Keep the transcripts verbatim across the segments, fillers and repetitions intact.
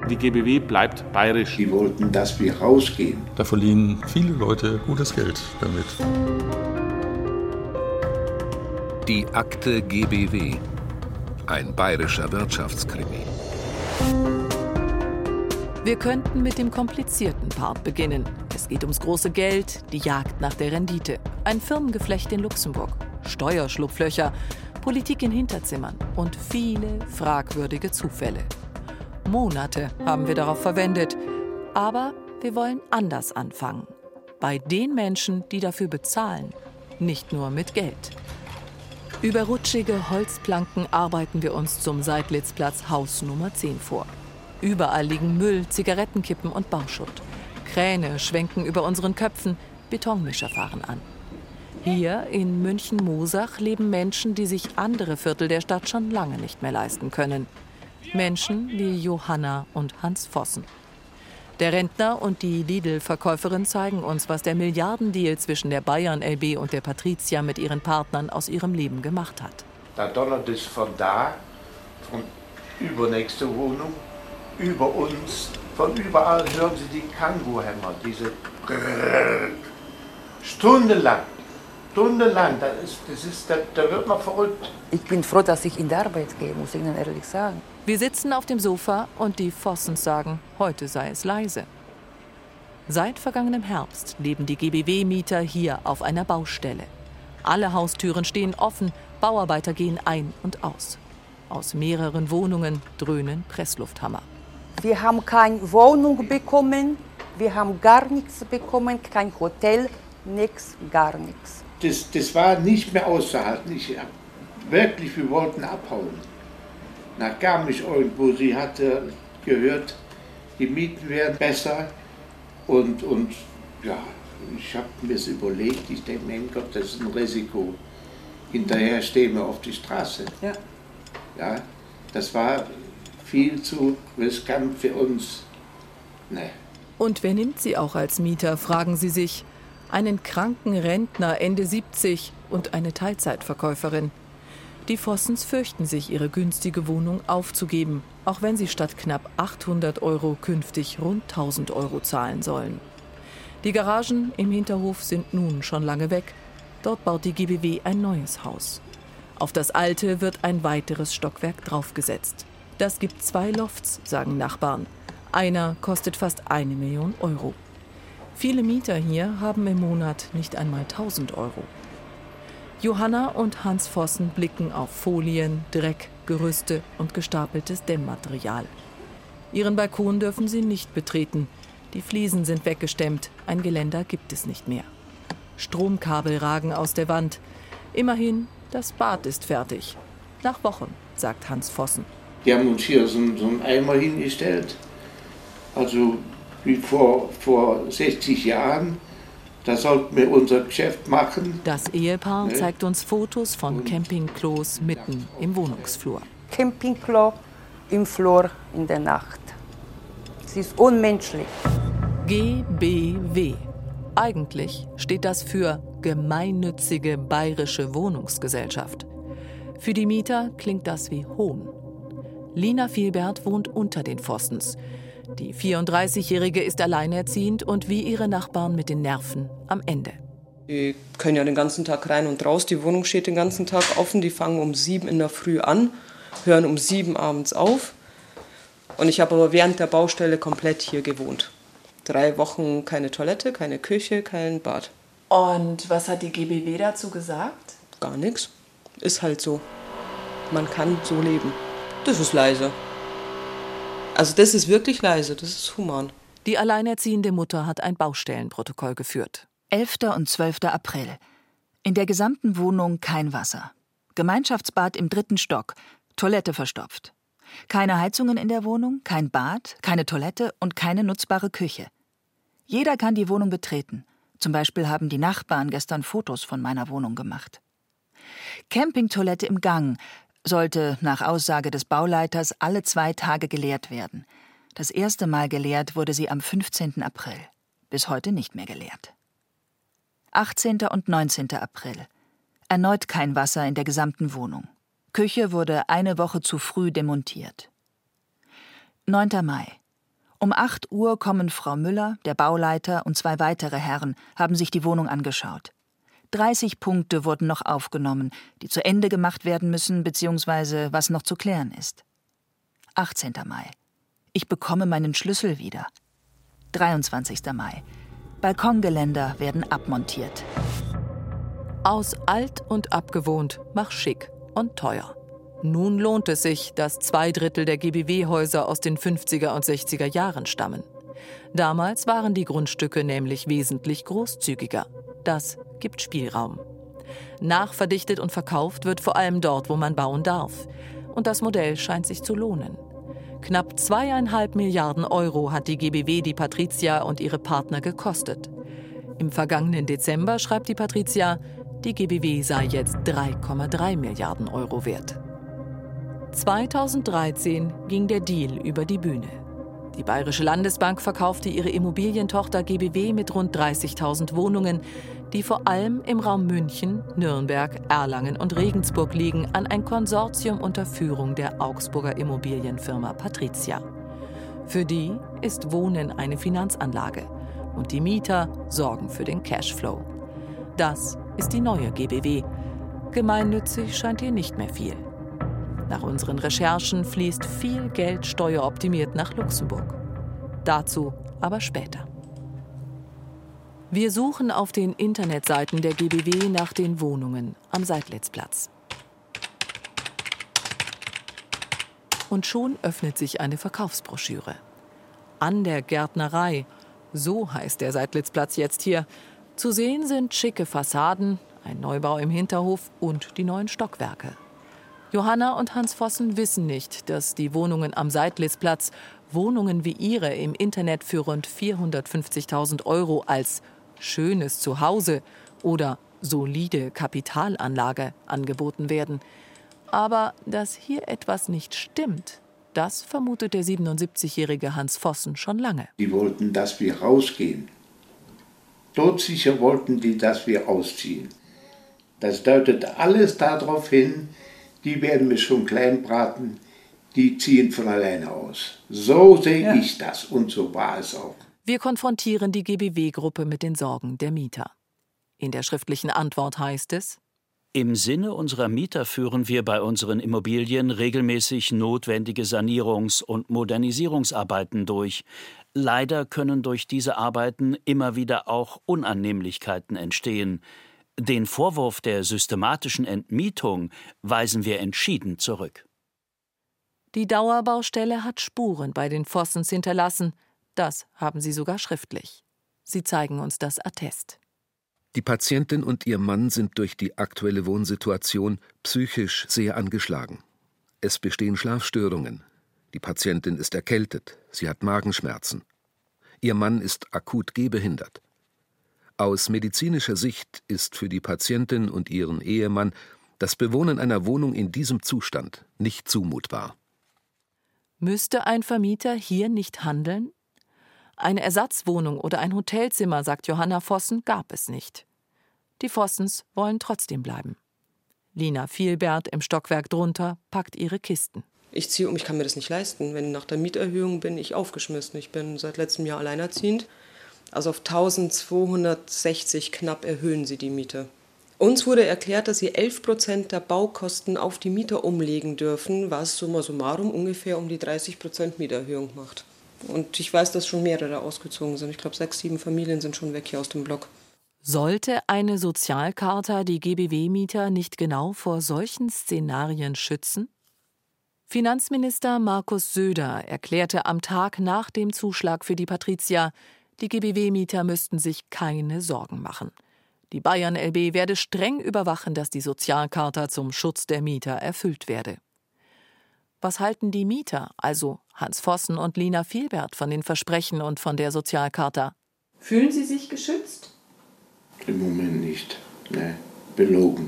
Die G B W bleibt bayerisch. Die wollten, dass wir rausgehen. Da verdienen viele Leute gutes Geld damit. Die Akte G B W. Ein bayerischer Wirtschaftskrimi. Wir könnten mit dem komplizierten Part beginnen. Es geht ums große Geld, die Jagd nach der Rendite, ein Firmengeflecht in Luxemburg, Steuerschlupflöcher, Politik in Hinterzimmern und viele fragwürdige Zufälle. Monate haben wir darauf verwendet, aber wir wollen anders anfangen. Bei den Menschen, die dafür bezahlen, nicht nur mit Geld. Über rutschige Holzplanken arbeiten wir uns zum Seidlitzplatz Haus Nummer zehn vor. Überall liegen Müll, Zigarettenkippen und Bauschutt. Kräne schwenken über unseren Köpfen, Betonmischer fahren an. Hier in München-Mosach leben Menschen, die sich andere Viertel der Stadt schon lange nicht mehr leisten können. Menschen wie Johanna und Hans Vossen. Der Rentner und die Lidl-Verkäuferin zeigen uns, was der Milliardendeal zwischen der Bayern L B und der Patrizia mit ihren Partnern aus ihrem Leben gemacht hat. Da donnert es von da, von übernächste Wohnung, über uns, von überall hören Sie die Kangoo-Hämmer, diese Brrrr. Stundenlang, stundenlang, das ist, das ist, da, da wird man verrückt. Ich bin froh, dass ich in die Arbeit gehe, muss ich Ihnen ehrlich sagen. Wir sitzen auf dem Sofa und die Vossens sagen, heute sei es leise. Seit vergangenem Herbst leben die G B W-Mieter hier auf einer Baustelle. Alle Haustüren stehen offen, Bauarbeiter gehen ein und aus. Aus mehreren Wohnungen dröhnen Presslufthammer. Wir haben keine Wohnung bekommen, wir haben gar nichts bekommen, kein Hotel, nichts, gar nichts. Das, das war nicht mehr auszuhalten. Ich, wirklich, wir wollten abhauen. Da kam ich irgendwo, sie hatte gehört, die Mieten wären besser. Und, und ja, ich habe mir das überlegt, ich denke, mein Gott, das ist ein Risiko. Hinterher stehen wir auf die Straße. Ja. Ja, das war viel zu riskant für uns. Nee. Und wer nimmt sie auch als Mieter, fragen sie sich. Einen kranken Rentner Ende siebzig und eine Teilzeitverkäuferin. Die Vossens fürchten sich, ihre günstige Wohnung aufzugeben, auch wenn sie statt knapp achthundert Euro künftig rund tausend Euro zahlen sollen. Die Garagen im Hinterhof sind nun schon lange weg. Dort baut die G B W ein neues Haus. Auf das alte wird ein weiteres Stockwerk draufgesetzt. Das gibt zwei Lofts, sagen Nachbarn. Einer kostet fast eine Million Euro. Viele Mieter hier haben im Monat nicht einmal tausend Euro. Johanna und Hans Vossen blicken auf Folien, Dreck, Gerüste und gestapeltes Dämmmaterial. Ihren Balkon dürfen sie nicht betreten. Die Fliesen sind weggestemmt, ein Geländer gibt es nicht mehr. Stromkabel ragen aus der Wand. Immerhin, das Bad ist fertig. Nach Wochen, sagt Hans Vossen. Die haben uns hier so, so einen Eimer hingestellt, also wie vor, vor sechzig Jahren. Da sollten wir unser Geschäft machen. Das Ehepaar ne? zeigt uns Fotos von Campingklos mitten im Wohnungsflur. Campingklo im Flur in der Nacht. Es ist unmenschlich. G B W. Eigentlich steht das für Gemeinnützige Bayerische Wohnungsgesellschaft. Für die Mieter klingt das wie Hohn. Lina Vielbert wohnt unter den Vossens. Die vierunddreißigjährige ist alleinerziehend und wie ihre Nachbarn mit den Nerven am Ende. Die können ja den ganzen Tag rein und raus. Die Wohnung steht den ganzen Tag offen. Die fangen um sieben in der Früh an, hören um sieben abends auf. Und ich habe aber während der Baustelle komplett hier gewohnt. Drei Wochen keine Toilette, keine Küche, kein Bad. Und was hat die G B W dazu gesagt? Gar nichts. Ist halt so. Man kann so leben. Das ist leise. Also das ist wirklich leise, das ist human. Die alleinerziehende Mutter hat ein Baustellenprotokoll geführt. elfter und zwölfter April. In der gesamten Wohnung kein Wasser. Gemeinschaftsbad im dritten Stock, Toilette verstopft. Keine Heizungen in der Wohnung, kein Bad, keine Toilette und keine nutzbare Küche. Jeder kann die Wohnung betreten. Zum Beispiel haben die Nachbarn gestern Fotos von meiner Wohnung gemacht. Campingtoilette im Gang sollte nach Aussage des Bauleiters alle zwei Tage geleert werden. Das erste Mal geleert wurde sie am fünfzehnten April. Bis heute nicht mehr geleert. achtzehnter und neunzehnter April. Erneut kein Wasser in der gesamten Wohnung. Küche wurde eine Woche zu früh demontiert. neunter Mai. Um acht Uhr kommen Frau Müller, der Bauleiter und zwei weitere Herren, haben sich die Wohnung angeschaut. dreißig Punkte wurden noch aufgenommen, die zu Ende gemacht werden müssen, beziehungsweise was noch zu klären ist. achtzehnter Mai. Ich bekomme meinen Schlüssel wieder. dreiundzwanzigster Mai. Balkongeländer werden abmontiert. Aus alt und abgewohnt, mach schick und teuer. Nun lohnt es sich, dass zwei Drittel der G B W-Häuser aus den fünfziger und sechziger Jahren stammen. Damals waren die Grundstücke nämlich wesentlich großzügiger. Das gibt Spielraum. Nachverdichtet und verkauft wird vor allem dort, wo man bauen darf. Und das Modell scheint sich zu lohnen. Knapp zweieinhalb Milliarden Euro hat die G B W die Patrizia und ihre Partner gekostet. Im vergangenen Dezember schreibt die Patrizia, die G B W sei jetzt drei Komma drei Milliarden Euro wert. zweitausenddreizehn ging der Deal über die Bühne. Die Bayerische Landesbank verkaufte ihre Immobilientochter G B W mit rund dreißigtausend Wohnungen, die vor allem im Raum München, Nürnberg, Erlangen und Regensburg liegen, an ein Konsortium unter Führung der Augsburger Immobilienfirma Patrizia. Für die ist Wohnen eine Finanzanlage und die Mieter sorgen für den Cashflow. Das ist die neue G B W. Gemeinnützig scheint hier nicht mehr viel. Nach unseren Recherchen fließt viel Geld steueroptimiert nach Luxemburg. Dazu aber später. Wir suchen auf den Internetseiten der G B W nach den Wohnungen am Seidlitzplatz. Und schon öffnet sich eine Verkaufsbroschüre. An der Gärtnerei, so heißt der Seidlitzplatz jetzt hier. Zu sehen sind schicke Fassaden, ein Neubau im Hinterhof und die neuen Stockwerke. Johanna und Hans Vossen wissen nicht, dass die Wohnungen am Seidlitzplatz, Wohnungen wie ihre im Internet für rund vierhundertfünfzigtausend Euro als schönes Zuhause oder solide Kapitalanlage angeboten werden. Aber dass hier etwas nicht stimmt, das vermutet der siebenundsiebzigjährige Hans Vossen schon lange. Die wollten, dass wir rausgehen. Todsicher wollten die, dass wir ausziehen. Das deutet alles darauf hin, die werden mich schon klein braten, die ziehen von alleine aus. So sehe ja. ich das und so war es auch. Wir konfrontieren die G B W-Gruppe mit den Sorgen der Mieter. In der schriftlichen Antwort heißt es: Im Sinne unserer Mieter führen wir bei unseren Immobilien regelmäßig notwendige Sanierungs- und Modernisierungsarbeiten durch. Leider können durch diese Arbeiten immer wieder auch Unannehmlichkeiten entstehen. Den Vorwurf der systematischen Entmietung weisen wir entschieden zurück. Die Dauerbaustelle hat Spuren bei den Vossens hinterlassen. Das haben sie sogar schriftlich. Sie zeigen uns das Attest. Die Patientin und ihr Mann sind durch die aktuelle Wohnsituation psychisch sehr angeschlagen. Es bestehen Schlafstörungen. Die Patientin ist erkältet, sie hat Magenschmerzen. Ihr Mann ist akut gehbehindert. Aus medizinischer Sicht ist für die Patientin und ihren Ehemann das Bewohnen einer Wohnung in diesem Zustand nicht zumutbar. Müsste ein Vermieter hier nicht handeln? Eine Ersatzwohnung oder ein Hotelzimmer, sagt Johanna Vossen, gab es nicht. Die Vossens wollen trotzdem bleiben. Lina Vielbert im Stockwerk drunter packt ihre Kisten. Ich ziehe um, ich kann mir das nicht leisten. Wenn nach der Mieterhöhung bin ich aufgeschmissen. Ich bin seit letztem Jahr alleinerziehend. Also auf eintausendzweihundertsechzig knapp erhöhen sie die Miete. Uns wurde erklärt, dass sie elf Prozent der Baukosten auf die Mieter umlegen dürfen, was summa summarum ungefähr um die dreißig Prozent Mieterhöhung macht. Und ich weiß, dass schon mehrere ausgezogen sind. Ich glaube, sechs, sieben Familien sind schon weg hier aus dem Block. Sollte eine Sozialcharta die G B W-Mieter nicht genau vor solchen Szenarien schützen? Finanzminister Markus Söder erklärte am Tag nach dem Zuschlag für die Patrizia, die G B W-Mieter müssten sich keine Sorgen machen. Die Bayern L B werde streng überwachen, dass die Sozialcharta zum Schutz der Mieter erfüllt werde. Was halten die Mieter, also Hans Vossen und Lina Vielbert, von den Versprechen und von der Sozialcharta? Fühlen Sie sich geschützt? Im Moment nicht. Ne, belogen.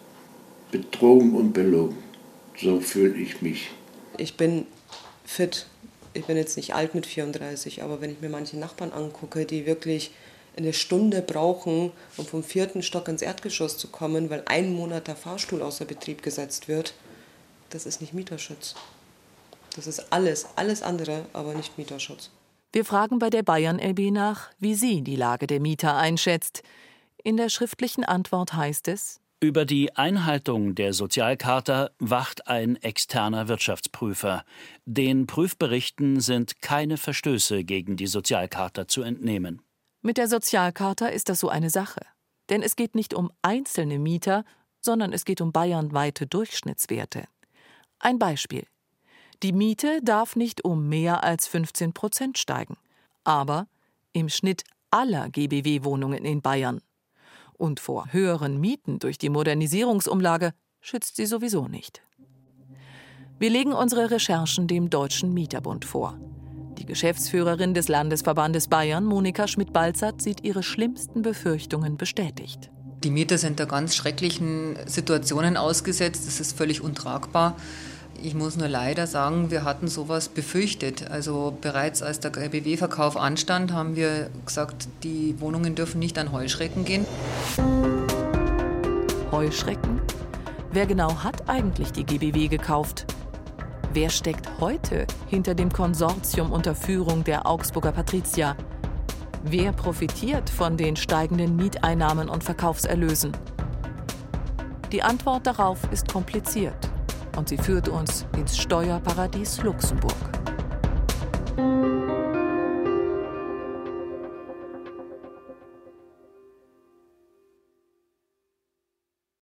Betrogen und belogen. So fühle ich mich. Ich bin fit. Ich bin jetzt nicht alt mit vierunddreißig, aber wenn ich mir manche Nachbarn angucke, die wirklich eine Stunde brauchen, um vom vierten Stock ins Erdgeschoss zu kommen, weil ein Monat der Fahrstuhl außer Betrieb gesetzt wird, das ist nicht Mieterschutz. Das ist alles, alles andere, aber nicht Mieterschutz. Wir fragen bei der Bayern L B nach, wie sie die Lage der Mieter einschätzt. In der schriftlichen Antwort heißt es: Über die Einhaltung der Sozialcharta wacht ein externer Wirtschaftsprüfer. Den Prüfberichten sind keine Verstöße gegen die Sozialcharta zu entnehmen. Mit der Sozialcharta ist das so eine Sache. Denn es geht nicht um einzelne Mieter, sondern es geht um bayernweite Durchschnittswerte. Ein Beispiel. Die Miete darf nicht um mehr als fünfzehn Prozent steigen. Aber im Schnitt aller G B W-Wohnungen in Bayern. Und vor höheren Mieten durch die Modernisierungsumlage schützt sie sowieso nicht. Wir legen unsere Recherchen dem Deutschen Mieterbund vor. Die Geschäftsführerin des Landesverbandes Bayern, Monika Schmidt-Balzert, sieht ihre schlimmsten Befürchtungen bestätigt. Die Mieter sind da ganz schrecklichen Situationen ausgesetzt. Das ist völlig untragbar. Ich muss nur leider sagen, wir hatten sowas befürchtet. Also bereits als der G B W-Verkauf anstand, haben wir gesagt, die Wohnungen dürfen nicht an Heuschrecken gehen. Heuschrecken? Wer genau hat eigentlich die G B W gekauft? Wer steckt heute hinter dem Konsortium unter Führung der Augsburger Patrizier? Wer profitiert von den steigenden Mieteinnahmen und Verkaufserlösen? Die Antwort darauf ist kompliziert. Und sie führt uns ins Steuerparadies Luxemburg.